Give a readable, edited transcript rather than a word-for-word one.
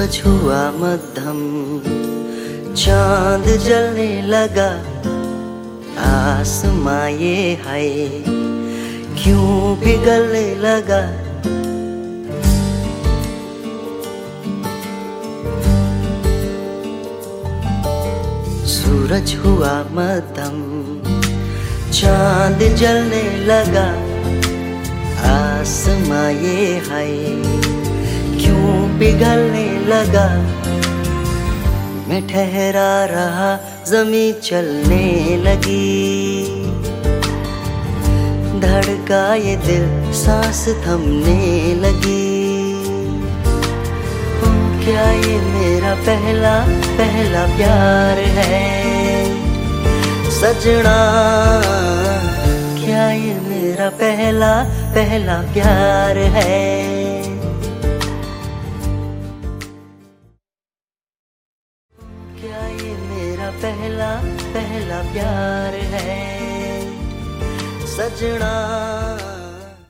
सूरज हुआ मध्यम, चांद जलने लगा, आसमां ये है क्यों पिघलने लगा। सूरज हुआ मध्यम, चांद जलने लगा, आसमां ये है क्यों पिघलने लगा। मैं ठहरा रहा, ज़मीं चलने लगी, धड़का ये दिल, सांस थमने लगी। क्या ये मेरा पहला पहला प्यार है सजना? क्या ये मेरा पहला पहला प्यार है? क्या ये मेरा पहला पहला प्यार है सजना?